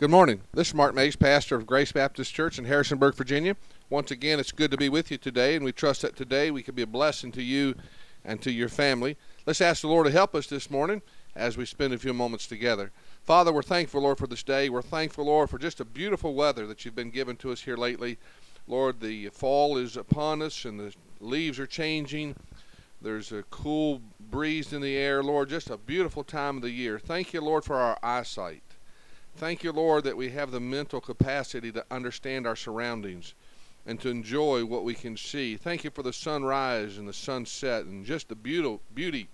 Good morning. This is Mark Mays, pastor of Grace Baptist Church in Harrisonburg, Virginia. Once again, it's good to be with you today, and we trust that today we can be a blessing to you and to your family. Let's ask the Lord to help us this morning as we spend a few moments together. Father, we're thankful, Lord, for this day. We're thankful, Lord, for just a beautiful weather that you've been given to us here lately. Lord, the fall is upon us, and the leaves are changing. There's a cool breeze in the air. Lord, just a beautiful time of the year. Thank you, Lord, for our eyesight. Thank you, Lord, that we have the mental capacity to understand our surroundings and to enjoy what we can see. Thank you for the sunrise and the sunset and just the beauty,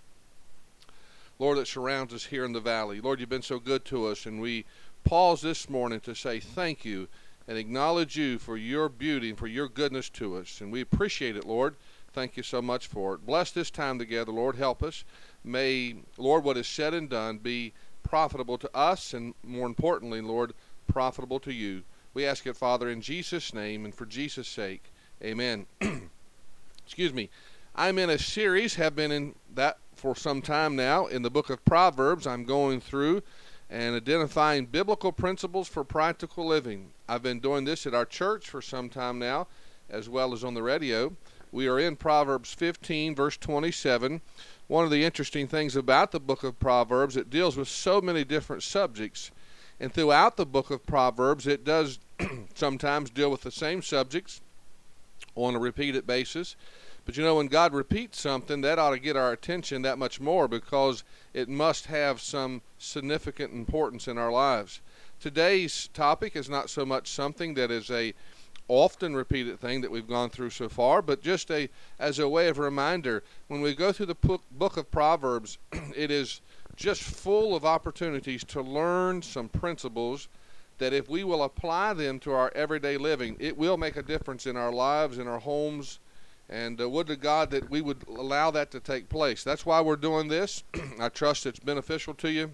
Lord, that surrounds us here in the valley. Lord, you've been so good to us, and we pause this morning to say thank you and acknowledge you for your beauty and for your goodness to us. And we appreciate it, Lord. Thank you so much for it. Bless this time together, Lord. Help us. May, Lord, what is said and done be profitable to us, and more importantly, Lord, profitable to you. We ask it, Father, in Jesus' name and for Jesus' sake. Amen. Excuse me. I'm in a series, have been in that for some time now, in the book of Proverbs. I'm going through and identifying biblical principles for practical living. I've been doing this at our church for some time now, as well as on the radio. We are in Proverbs 15, verse 27. One of the interesting things about the book of Proverbs, it deals with so many different subjects. And throughout the book of Proverbs, it does sometimes deal with the same subjects on a repeated basis. But you know, when God repeats something, that ought to get our attention that much more, because it must have some significant importance in our lives. Today's topic is not so much something that is a often repeated thing that we've gone through so far, but just as a way of reminder, when we go through the book of Proverbs, it is just full of opportunities to learn some principles that if we will apply them to our everyday living, it will make a difference in our lives, in our homes, and would to God that we would allow that to take place. That's why we're doing this. I trust it's beneficial to you.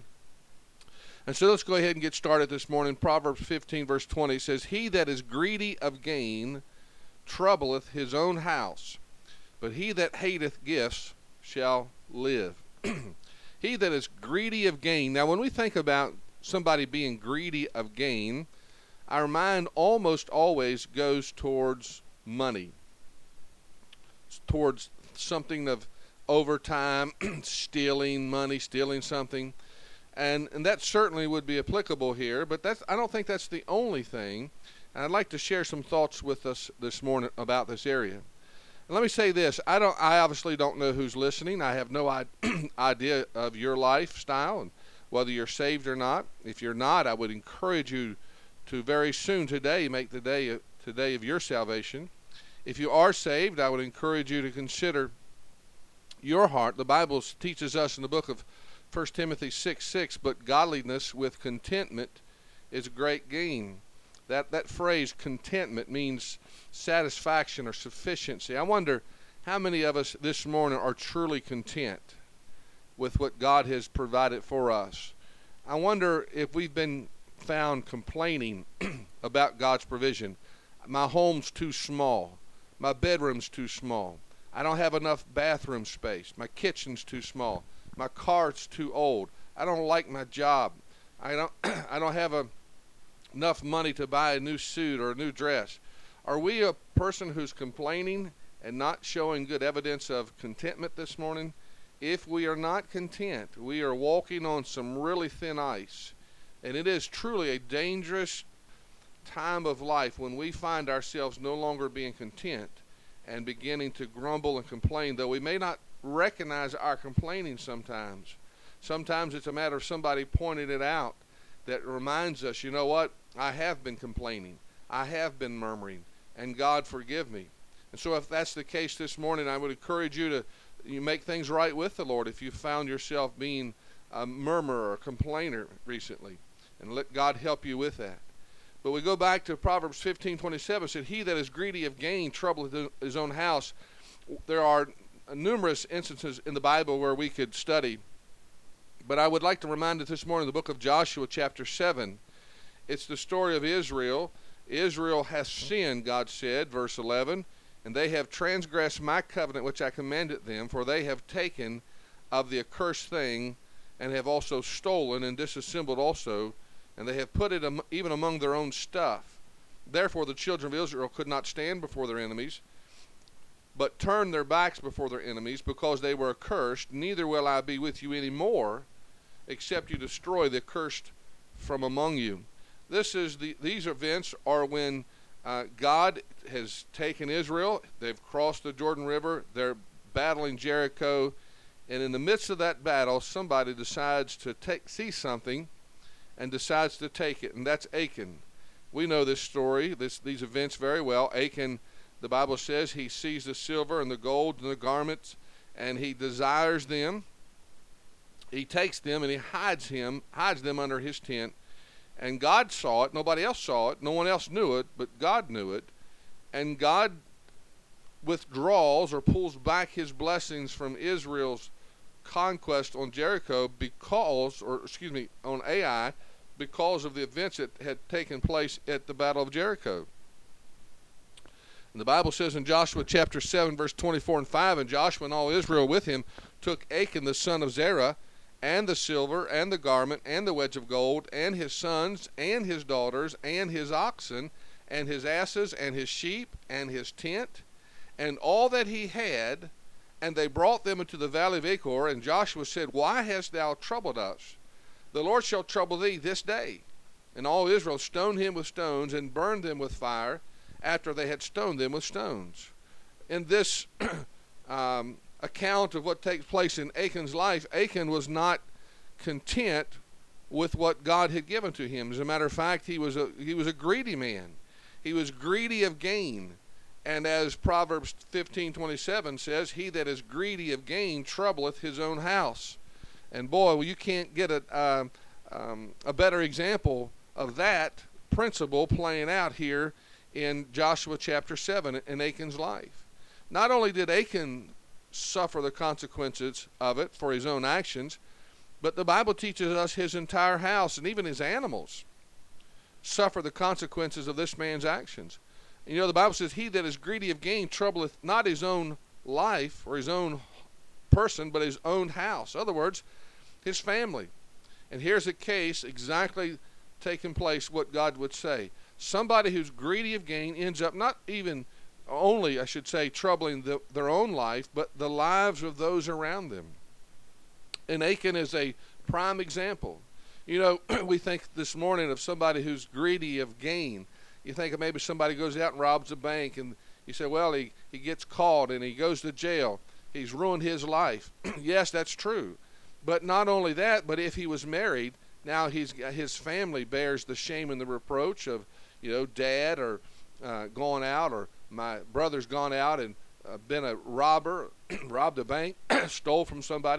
And so let's go ahead and get started this morning. Proverbs 15, verse 20 says, "He that is greedy of gain troubleth his own house, but he that hateth gifts shall live." He that is greedy of gain. Now, when we think about somebody being greedy of gain, our mind almost always goes towards money, towards something of overtime, stealing money, stealing something. And that certainly would be applicable here, but I don't think that's the only thing. And I'd like to share some thoughts with us this morning about this area. And let me say this: I obviously don't know who's listening. I have no idea of your lifestyle and whether you're saved or not. If you're not, I would encourage you to very soon today make the day of your salvation. If you are saved, I would encourage you to consider your heart. The Bible teaches us in the book of 1 Timothy 6:6, "But godliness with contentment is great gain." That phrase, contentment, means satisfaction or sufficiency. I wonder how many of us this morning are truly content with what God has provided for us. I wonder if we've been found complaining about God's provision. My home's too small. My bedroom's too small. I don't have enough bathroom space. My kitchen's too small. My car's too old. I don't like my job. I don't have enough money to buy a new suit or a new dress. Are we a person who's complaining and not showing good evidence of contentment this morning? If we are not content, we are walking on some really thin ice. And it is truly a dangerous time of life when we find ourselves no longer being content and beginning to grumble and complain, though we may not recognize our complaining sometimes. Sometimes it's a matter of somebody pointing it out that reminds us, you know what, I have been complaining, I have been murmuring, and God forgive me. And so if that's the case this morning, I would encourage you to make things right with the Lord if you found yourself being a murmurer or complainer recently, and let God help you with that. But we go back to Proverbs 15:27, said, "He that is greedy of gain troubleth his own house." There are numerous instances in the Bible where we could study, but I would like to remind us this morning of the book of Joshua chapter 7. It's the story of Israel. Israel has sinned, God said, verse 11, "And they have transgressed my covenant which I commanded them, for they have taken of the accursed thing, and have also stolen and disassembled also and they have put it even among their own stuff. Therefore the children of Israel could not stand before their enemies, but turned their backs before their enemies, because they were accursed. Neither will I be with you any more, except you destroy the accursed from among you. These events are when God has taken Israel. They've crossed the Jordan River. They're battling Jericho. And in the midst of that battle, somebody decides to see something and decides to take it. And that's Achan. We know this story, these events very well. Achan, the Bible says, he sees the silver and the gold and the garments, and he desires them. He takes them and he hides them under his tent. And God saw it. Nobody else saw it. No one else knew it, but God knew it. And God withdraws or pulls back his blessings from Israel's conquest on Jericho on Ai, because of the events that had taken place at the Battle of Jericho. And the Bible says in Joshua chapter 7, verse 24 and 5, and Joshua and all Israel with him took Achan the son of Zerah, and the silver, and the garment, and the wedge of gold, and his sons, and his daughters, and his oxen, and his asses, and his sheep, and his tent, and all that he had, and they brought them into the valley of Achor. And Joshua said, Why hast thou troubled us? The Lord shall trouble thee this day. And all Israel stoned him with stones, and burned them with fire, after they had stoned them with stones. In this account of what takes place in Achan's life, Achan was not content with what God had given to him. As a matter of fact, he was a greedy man. He was greedy of gain. And as Proverbs 15:27 says, he that is greedy of gain troubleth his own house. And boy, well, you can't get a better example of that principle playing out here in Joshua chapter 7 in Achan's life. Not only did Achan suffer the consequences of it for his own actions, but the Bible teaches us his entire house and even his animals suffer the consequences of this man's actions. And you know, the Bible says, he that is greedy of gain troubleth not his own life or his own person, but his own house. In other words, his family. And here's a case exactly taking place what God would say. Somebody who's greedy of gain ends up not even only, I should say, troubling their own life, but the lives of those around them. And Achan is a prime example. You know, we think this morning of somebody who's greedy of gain. You think of maybe somebody goes out and robs a bank, and you say, well, he gets caught and he goes to jail. He's ruined his life. Yes, that's true. But not only that, but if he was married, now his family bears the shame and the reproach of, you know, dad or gone out, or my brother's gone out and been a robber, robbed a bank, stole from somebody,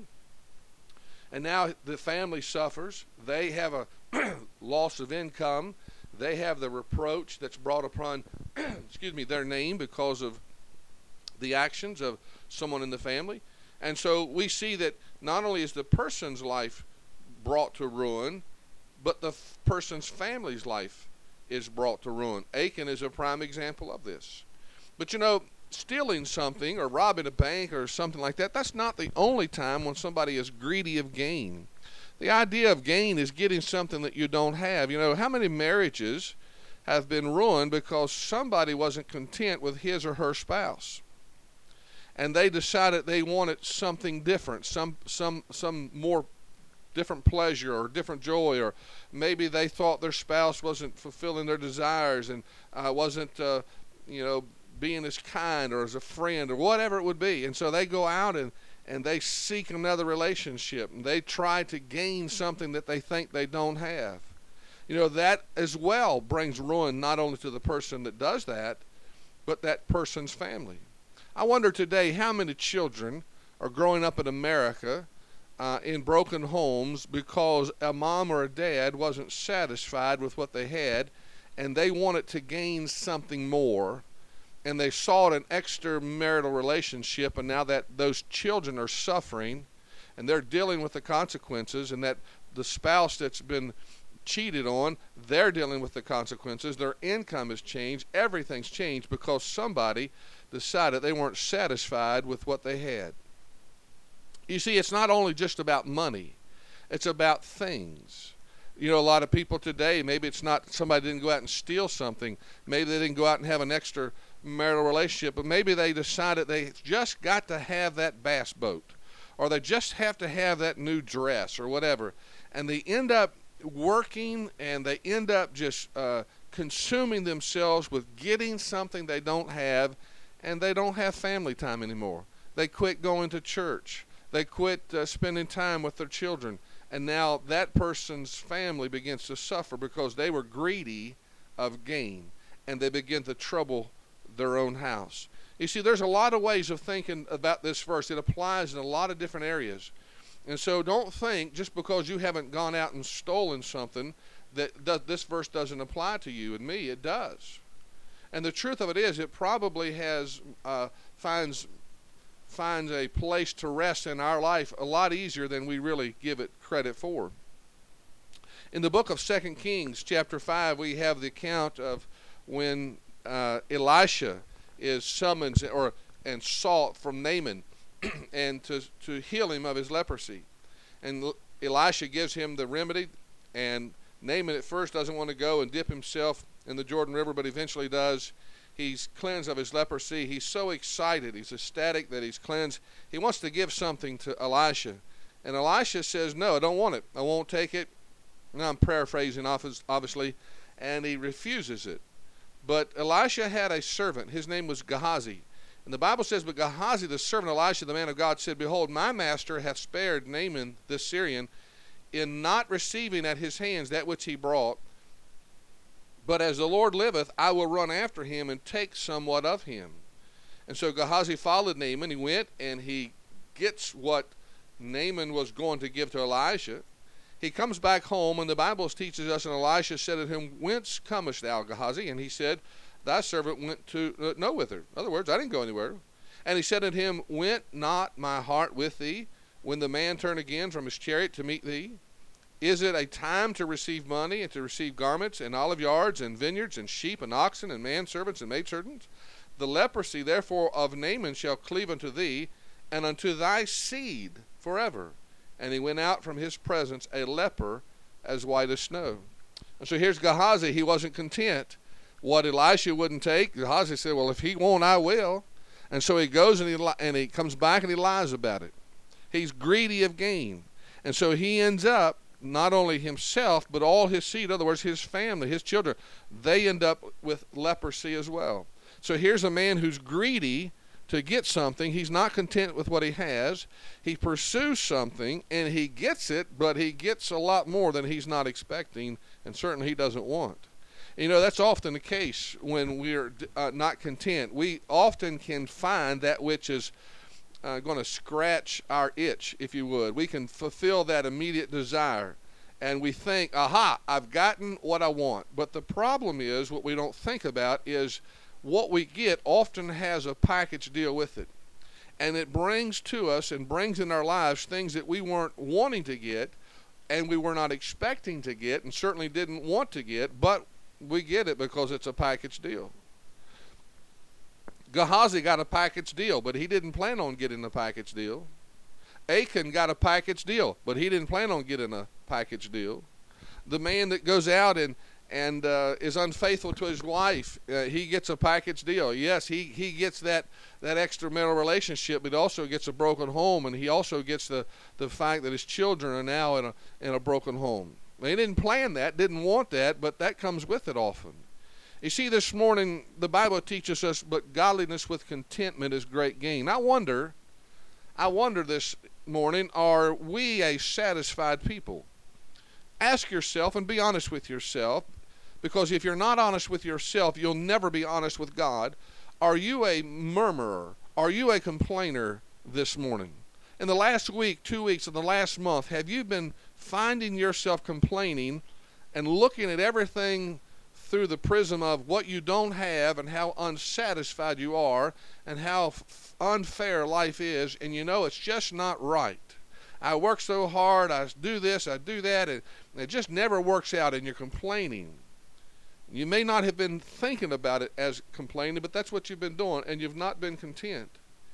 and now the family suffers. They have a loss of income. They have the reproach that's brought upon their name because of the actions of someone in the family. And so we see that not only is the person's life brought to ruin, but the person's family's life is brought to ruin. Achan is a prime example of this. But you know, stealing something or robbing a bank or something like that, that's not the only time when somebody is greedy of gain. The idea of gain is getting something that you don't have. You know, how many marriages have been ruined because somebody wasn't content with his or her spouse, and they decided they wanted something different, some more different pleasure or different joy, or maybe they thought their spouse wasn't fulfilling their desires and wasn't being as kind or as a friend or whatever it would be, and so they go out and they seek another relationship, and they try to gain something that they think they don't have. You know, that as well brings ruin not only to the person that does that, but that person's family. I wonder today how many children are growing up in America in broken homes because a mom or a dad wasn't satisfied with what they had, and they wanted to gain something more, and they sought an extramarital relationship, and now that those children are suffering and they're dealing with the consequences, and that the spouse that's been cheated on, they're dealing with the consequences. Their income has changed. Everything's changed because somebody decided they weren't satisfied with what they had. You see, it's not only just about money. It's about things. You know, a lot of people today, maybe it's not somebody didn't go out and steal something. Maybe they didn't go out and have an extra marital relationship, but maybe they decided they just got to have that bass boat, or they just have to have that new dress or whatever. And they end up working, and they end up just consuming themselves with getting something they don't have, and they don't have family time anymore. They quit going to church. They quit spending time with their children. And now that person's family begins to suffer because they were greedy of gain, and they begin to trouble their own house. You see, there's a lot of ways of thinking about this verse. It applies in a lot of different areas. And so don't think just because you haven't gone out and stolen something that this verse doesn't apply to you and me. It does. And the truth of it is, it probably finds a place to rest in our life a lot easier than we really give it credit for. In the book of 2 Kings, chapter 5, we have the account of when Elisha is summoned and sought from Naaman and to heal him of his leprosy. And Elisha gives him the remedy, and Naaman at first doesn't want to go and dip himself in the Jordan River, but eventually does. He's cleansed of his leprosy. He's so excited. He's ecstatic that he's cleansed. He wants to give something to Elisha. And Elisha says, no, I don't want it. I won't take it. Now I'm paraphrasing, obviously. And he refuses it. But Elisha had a servant. His name was Gehazi. And the Bible says, but Gehazi, the servant of Elisha, the man of God, said, behold, my master hath spared Naaman this Syrian in not receiving at his hands that which he brought. But as the Lord liveth, I will run after him and take somewhat of him. And so Gehazi followed Naaman. He went and he gets what Naaman was going to give to Elisha. He comes back home, and the Bible teaches us, and Elisha said unto him, whence comest thou, Gehazi? And he said, thy servant went to no whither. In other words, I didn't go anywhere. And he said unto him, went not my heart with thee when the man turned again from his chariot to meet thee? Is it a time to receive money and to receive garments and olive yards and vineyards and sheep and oxen and manservants and maidservants? The leprosy therefore of Naaman shall cleave unto thee and unto thy seed forever. And he went out from his presence a leper as white as snow. And so here's Gehazi. He wasn't content. What Elisha wouldn't take, Gehazi said, well, if he won't, I will. And so he goes and he comes back and he lies about it. He's greedy of gain. And so he ends up, not only himself, but all his seed, in other words, his family, his children, they end up with leprosy as well. So here's a man who's greedy to get something. He's not content with what he has. He pursues something, and he gets it, but he gets a lot more than he's not expecting, and certainly he doesn't want. You know, that's often the case when we're not content. We often can find that which is going to scratch our itch, if you would. We can fulfill that immediate desire, and we think, aha, I've gotten what I want. But the problem is, what we don't think about is what we get often has a package deal with it. And it brings to us and brings in our lives things that we weren't wanting to get, and we were not expecting to get, and certainly didn't want to get, but we get it because it's a package deal. Gehazi got a package deal, but he didn't plan on getting a package deal. Achan got a package deal, but he didn't plan on getting a package deal. The man that goes out and is unfaithful to his wife, he gets a package deal. Yes, he gets that extramarital relationship, but he also gets a broken home, and he also gets the fact that his children are now in a broken home. They didn't plan that, didn't want that, but that comes with it often. You see, this morning, the Bible teaches us, but godliness with contentment is great gain. I wonder this morning, are we a satisfied people? Ask yourself and be honest with yourself, because if you're not honest with yourself, you'll never be honest with God. Are you a murmurer? Are you a complainer this morning? In the last week, 2 weeks, in the last month, have you been finding yourself complaining and looking at everything through the prism of what you don't have and how unsatisfied you are and how unfair life is, and you know it's just not right? I work so hard, I do this, I do that, and it just never works out, and you're complaining. You may not have been thinking about it as complaining, but that's what you've been doing, and you've not been content.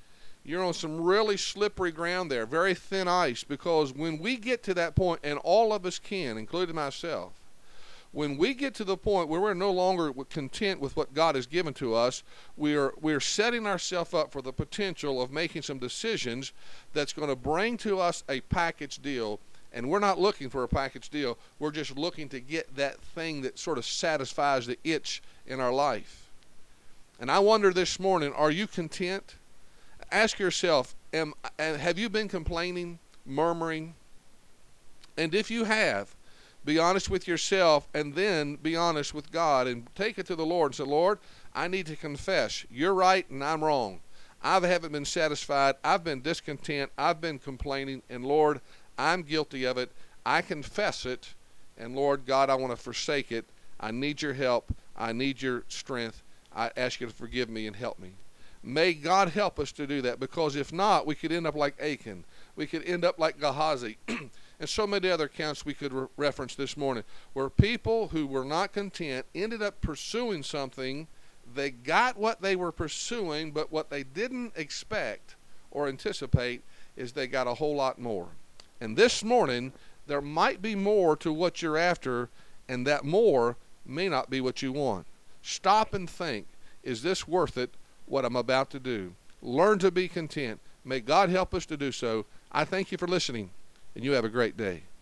You're on some really slippery ground there, very thin ice, because when we get to that point, and all of us can, including myself, when we get to the point where we're no longer content with what God has given to us, we're setting ourselves up for the potential of making some decisions that's going to bring to us a package deal. And we're not looking for a package deal. We're just looking to get that thing that sort of satisfies the itch in our life. And I wonder this morning, are you content? Ask yourself, have you been complaining, murmuring? And if you have, be honest with yourself, and then be honest with God, and take it to the Lord and say, Lord, I need to confess. You're right and I'm wrong. I haven't been satisfied. I've been discontent. I've been complaining. And Lord, I'm guilty of it. I confess it. And Lord God, I want to forsake it. I need your help. I need your strength. I ask you to forgive me and help me. May God help us to do that, because if not, we could end up like Achan. We could end up like Gehazi. And so many other accounts we could reference this morning, where people who were not content ended up pursuing something. They got what they were pursuing, but what they didn't expect or anticipate is they got a whole lot more. And this morning, there might be more to what you're after, and that more may not be what you want. Stop and think, is this worth it, what I'm about to do? Learn to be content. May God help us to do so. I thank you for listening, and you have a great day.